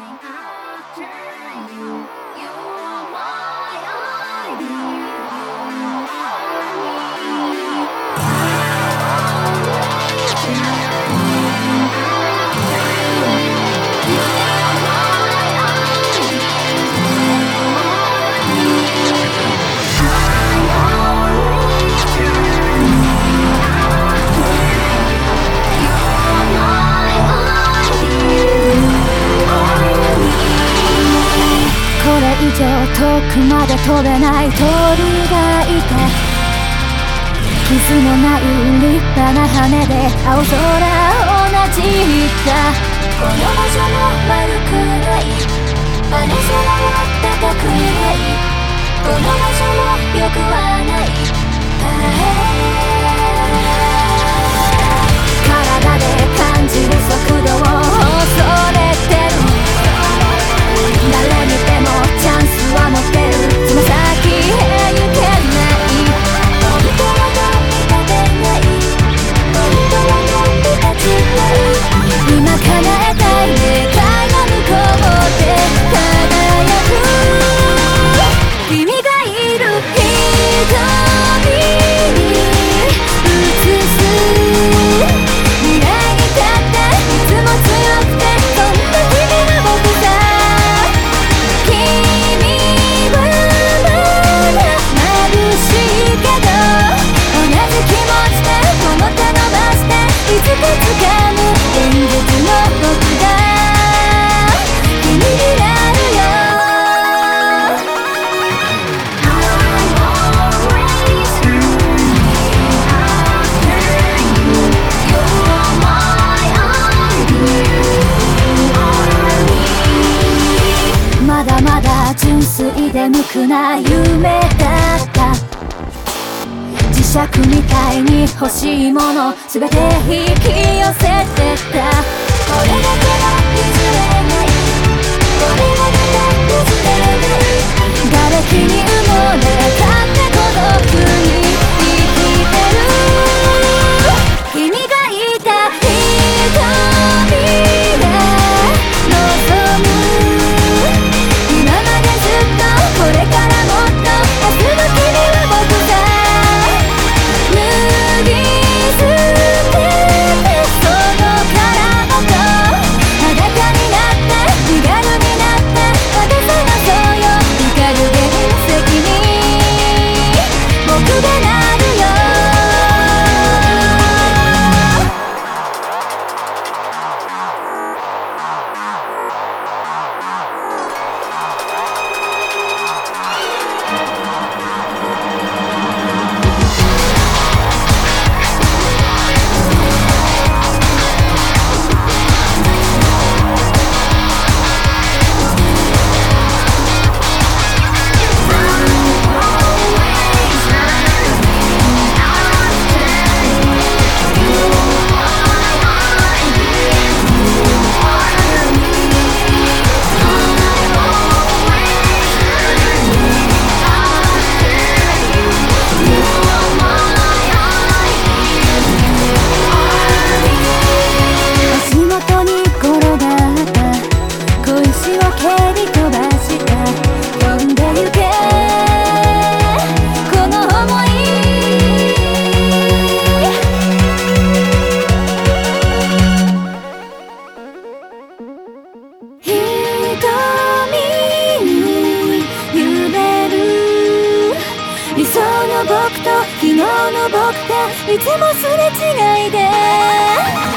遠くまで飛べない鳥がいた。傷のない立派な羽で青空をなじった。この場所も悪くない、あの空は高くない、この場所も良くはない。体で感じる速度を恐れてる。誰見てもチャンスは持ってる。その先へ行けない。本当はどうにかでない。本当はどうにか違う。今叶えたい願いの向こうで輝く君がいる瞳に映す未来に立っていつも強くてそんな君は僕さ。いつか掴む現実の僕が君になるよ。まだまだ純粋で無垢な夢だった。磁石みたいに欲しいものすべて引き寄せてた。これだけは譲れない、これだけは譲れない。瓦礫に埋もれたって孤独に生きてる。君がいた瞳が望む今までずっとこれからもっと明日の君は僕だ。理想の僕と昨日の僕がいつもすれ違いで